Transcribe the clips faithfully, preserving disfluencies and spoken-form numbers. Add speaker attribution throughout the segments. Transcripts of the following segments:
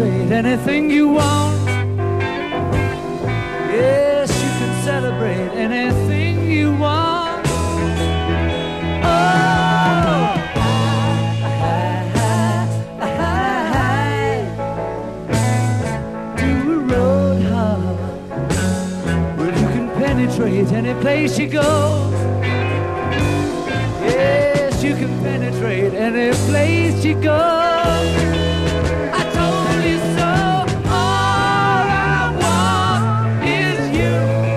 Speaker 1: celebrate anything you want. Yes, you can celebrate anything you want. Oh, do a road hop where you can penetrate any place you go. Yes, you can penetrate any place you go. I told you so. All I want is you.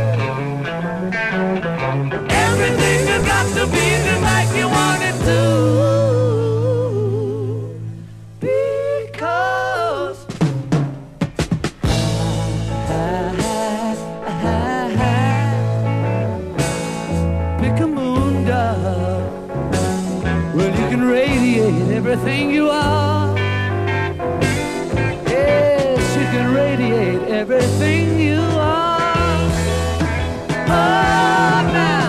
Speaker 1: Everything has got to be just like you want it to. Because pick a moon dove. Well, you can radiate everything you are. Yes, you can radiate everything you are. Oh, now.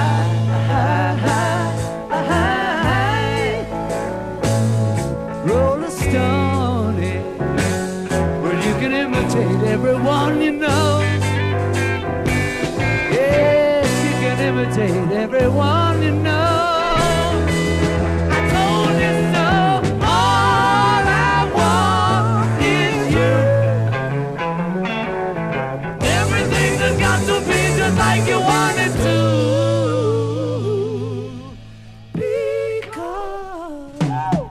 Speaker 1: Roll a stone in where you can imitate everyone you know. Yes, you can imitate everyone you know. Like you wanted to. Because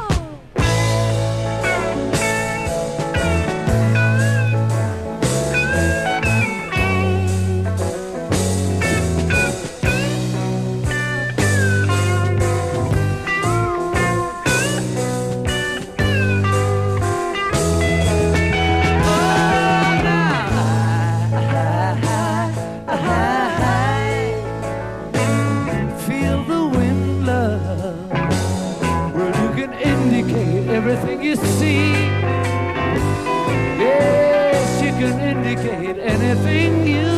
Speaker 1: everything you see. Yes, you can indicate anything you